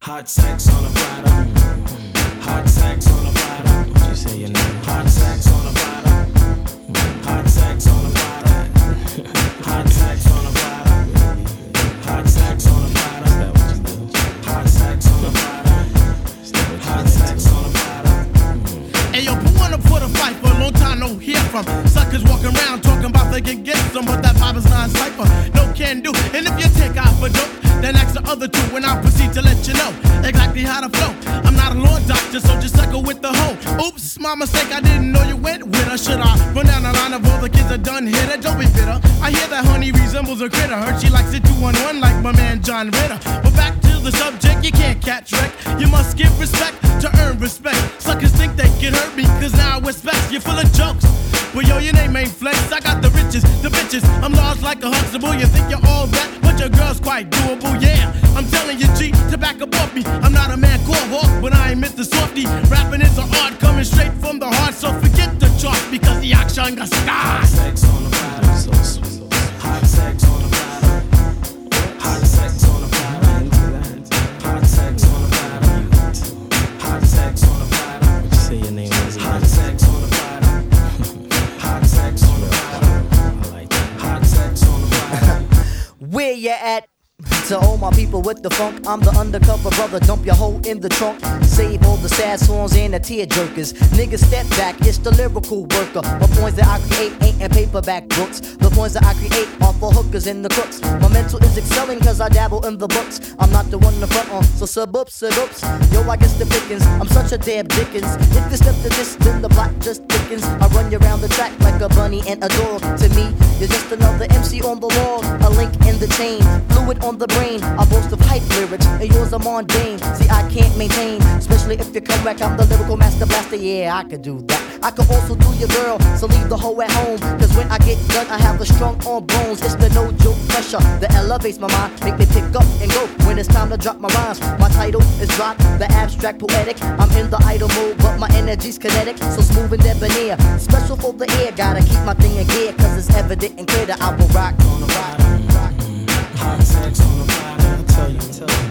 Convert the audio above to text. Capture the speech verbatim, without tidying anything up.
Hot sex on a platter. Hot sex on a platter. What you say your name? Hot sex on a platter. Hot sex on a platter. Hot sex on a platter. Hot sex on a platter. Hot sex on a platter. Hot sex on a platter. Hey yo, put one up for the fight for a long time no hear from. Suckers walking around talking about they can get some, but that vibe is not cipher. No can do. And if you take out for dope, then ask the other two and I'll proceed to let you know exactly how to flow. I'm not a law doctor, so just suckle with the hoe. Oops, my mistake, I didn't know you went with her. Should I run down the line of all the kids that done hit her? Don't be bitter. I hear that honey resembles a critter. Heard she likes it two one one like my man John Ritter. But back to the subject, you can't catch wreck. You must give respect to earn respect. Suckers think they can hurt me, cause now I respect. You're full of jokes. Well, yo, your name ain't Flex. I got the riches, the bitches. I'm large like a Huxtable. You think you're all that, but your girl's quite doable, yeah. I'm telling you, G, to back up off me. I'm not a man called Hawk, but I ain't Mister Softy. Rapping is an art coming straight from the heart, so forget the chart because the action got Hot stars. sex on a platter. So sweet. Hot sex on a platter. Hot sex on a platter. Hot sex on a platter. Hot sex on a platter. What you say your name is? Hot sex on a platter. Hot sex on a platter. I like that. Hot sex on a platter. Where you at? To all my people with the funk, I'm the undercover brother, dump your hoe in the trunk. Save all the sad songs and the tear jerkers. Niggas step back, it's the lyrical worker. The points that I create ain't in paperback books. The points that I create are for hookers and the crooks. My mental is excelling cause I dabble in the books. I'm not the one in the front on, so sub ups, sub ups. Yo, I guess the pickings, I'm such a damn Dickens. If you step to this, then the plot just thickens. I run you around the track like a bunny and a dog. To me, you're just another M C on the log. A link in the chain, fluid on the brain. I boast of hype lyrics, and yours are mundane. See, I can't maintain, especially if you come back. I'm the lyrical master blaster, yeah, I could do that. I could also do your girl, so leave the hoe at home. Cause when I get done, I have a strong arm bones. It's the no joke pressure that elevates my mind, make me pick up and go when it's time to drop my rhymes. My title is dropped, the abstract poetic. I'm in the idle mode, but my energy's kinetic, so smooth and debonair. Special for the air, gotta keep my thing in gear, cause it's evident and clear that I will rock on the rock. Hot sex on a platter. Tell you, tell you.